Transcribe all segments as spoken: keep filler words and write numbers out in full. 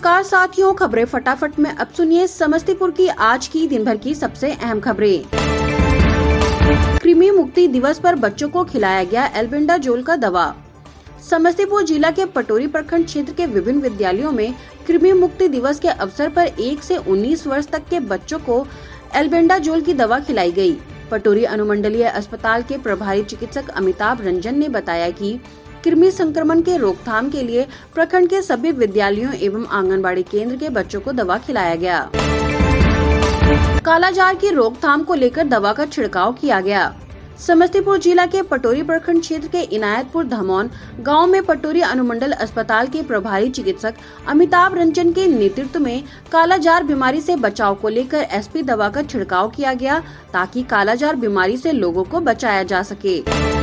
नमस्कार साथियों, खबरें फटाफट में अब सुनिए समस्तीपुर की आज की दिन भर की सबसे अहम खबरें। कृमि मुक्ति दिवस पर बच्चों को खिलाया गया एल्बेंडाजोल का दवा। समस्तीपुर जिला के पटोरी प्रखंड क्षेत्र के विभिन्न विद्यालयों में कृमि मुक्ति दिवस के अवसर पर एक से उन्नीस वर्ष तक के बच्चों को एल्बेंडाजोल की दवा खिलाई गई। पटोरी अनुमंडलीय अस्पताल के प्रभारी चिकित्सक अमिताभ रंजन ने बताया कि कृमि संक्रमण के रोकथाम के लिए प्रखंड के सभी विद्यालयों एवं आंगनबाड़ी केंद्र के बच्चों को दवा खिलाया गया। कालाजार की रोकथाम को लेकर दवा का छिड़काव किया गया। समस्तीपुर जिला के पटोरी प्रखंड क्षेत्र के इनायतपुर धमौन गांव में पटोरी अनुमंडल अस्पताल के प्रभारी चिकित्सक अमिताभ रंजन के नेतृत्व में कालाजार बीमारी से बचाव को लेकर एसपी दवा का छिड़काव किया गया, ताकि कालाजार बीमारी से लोगों को बचाया जा सके।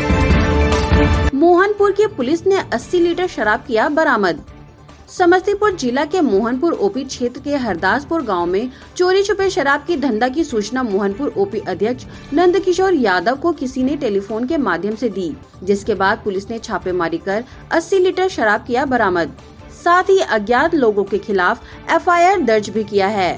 मोहनपुर की पुलिस ने अस्सी लीटर शराब किया बरामद। समस्तीपुर जिला के मोहनपुर ओपी क्षेत्र के हरदासपुर गांव में चोरी छुपे शराब की धंधा की सूचना मोहनपुर ओपी अध्यक्ष नंद किशोर यादव को किसी ने टेलीफोन के माध्यम से दी, जिसके बाद पुलिस ने छापेमारी कर अस्सी लीटर शराब किया बरामद। साथ ही अज्ञात लोगों के खिलाफ एफ आई आर दर्ज भी किया है।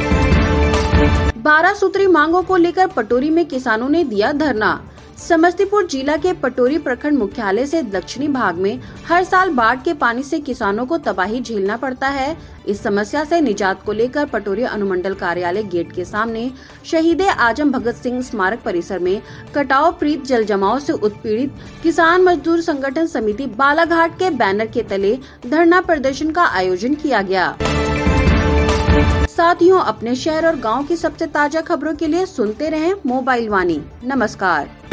बारह सूत्री मांगों को लेकर पटोरी में किसानों ने दिया धरना। समस्तीपुर जिला के पटोरी प्रखंड मुख्यालय से दक्षिणी भाग में हर साल बाढ़ के पानी से किसानों को तबाही झेलना पड़ता है। इस समस्या से निजात को लेकर पटोरी अनुमंडल कार्यालय गेट के सामने शहीदे आजम भगत सिंह स्मारक परिसर में कटाव प्रीत जल जमाव से उत्पीड़ित किसान मजदूर संगठन समिति बालाघाट के बैनर के तले धरना प्रदर्शन का आयोजन किया गया। साथियों, अपने शहर और गाँव की सबसे ताजा खबरों के लिए सुनते रहें मोबाइल वाणी। नमस्कार।